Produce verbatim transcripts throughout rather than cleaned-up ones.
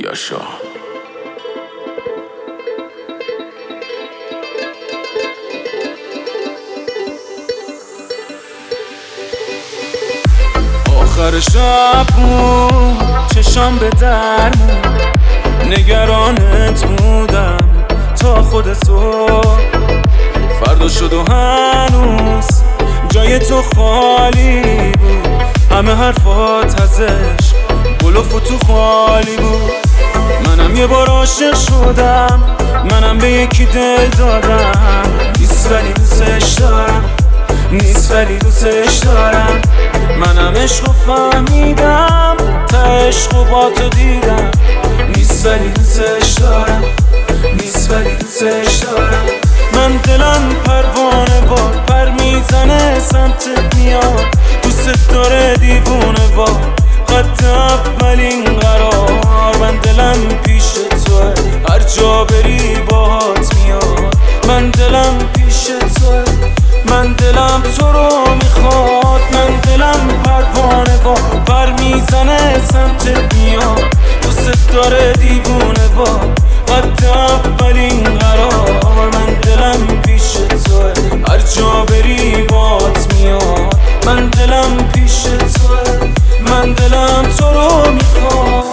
یاشا. آخر شب بود چشام به درمون، نگرانت بودم تا خود صبح. فردا شد و هنوز جای تو خالی بود، همه حرفات ازش بلوف و تو خالی بود. منم یه بار عاشق شدم، منم به یکی دل دادم، نیست ولی دوستش دارم، نیست ولی دوستش دارم. منم عشق و فهمیدم، تا عشق و با تو دیدم، نیست ولی دوستش دارم، نیست ولی دوستش دارم. من دلم پروانه باد پر میزنه سمتت میاد، دوست داره دیوونه با خط اولین قرار. من دلم پیش توه هر جا بری باهات میاد، من دلم پیش توه، من دلم تو رو میخواد. من دلم پروانه با پر میزنه سمتت میاد، دوست داره دیوونه با خط اولین قرار. من دلم پیش توه هر جا بری باهات میاد، من دلم پیش توه، من دلم تو رو میخواد.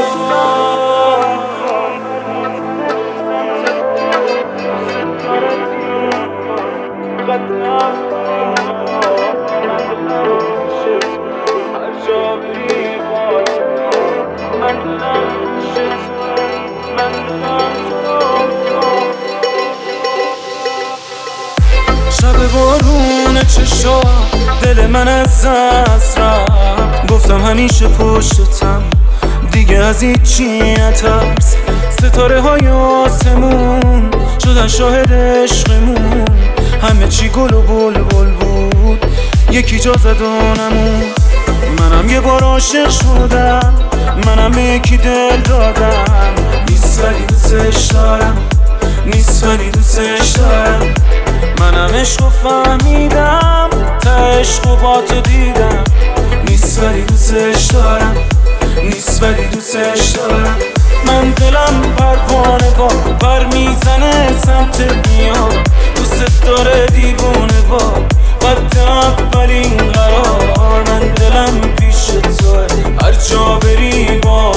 شب بارون چشا دل من از دست رفت، گفتم همیشه پشتتم دیگه از هیچی نترس. ستاره های آسمون شدن شاهد عشقمون، همه چی گل و بلبل بود، یکی جا زد و نمون. منم یه بار عاشق شدم، منم به یکی دل دادم، نیست ولی دوستش دارم، نیست ولی دوستش دارم. منم عشق و فهمیدم، تا عشق و با تو دیدم، نیست ولی دوستش دارم، نیست ولی دوستش دارم. من دلم پروانه با پر میزنه سمتت میاد، دوست داره دیوونه با خط اولین قرار. من دلم پیش توه هر جا بری با